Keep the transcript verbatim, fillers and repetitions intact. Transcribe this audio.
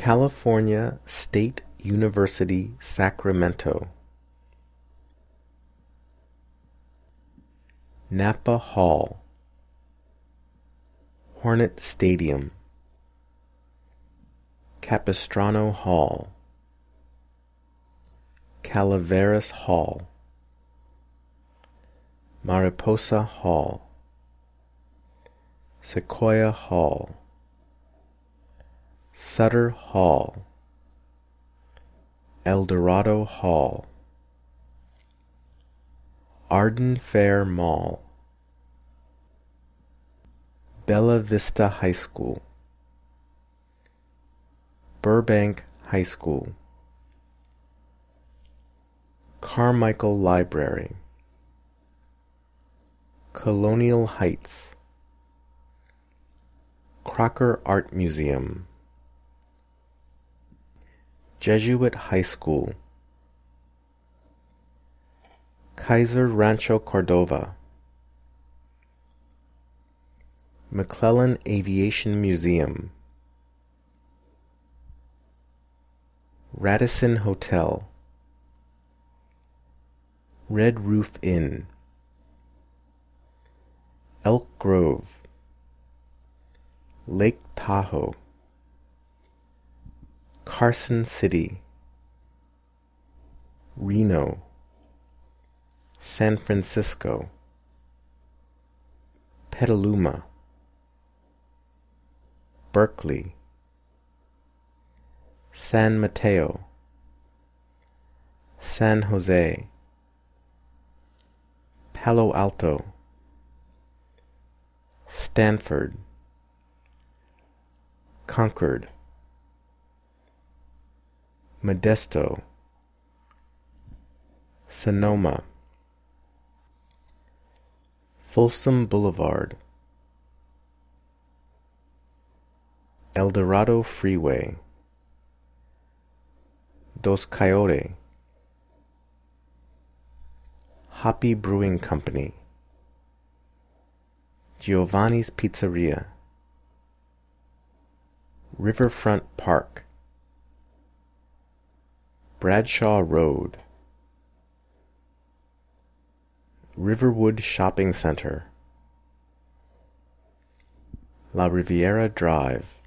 California State University, Sacramento. Napa Hall, Hornet Stadium, Capistrano Hall, Calaveras Hall, Mariposa Hall, Sequoia Hall, Sutter Hall, El Dorado Hall, Arden Fair Mall, Bella Vista High School, Burbank High School, Carmichael Library, Colonial Heights, Crocker Art Museum, Jesuit High School, Kaiser Rancho Cordova, McClellan Aviation Museum, Radisson Hotel, Red Roof Inn, Elk Grove, Lake Tahoe, Carson City, Reno, San Francisco, Petaluma, Berkeley, San Mateo, San Jose, Palo Alto, Stanford, Concord, Modesto, Sonoma, Folsom Boulevard, El Dorado Freeway, Dos Coyote, Hoppy Brewing Company, Giovanni's Pizzeria, Riverfront Park, Bradshaw Road, Riverwood Shopping Center, La Riviera Drive,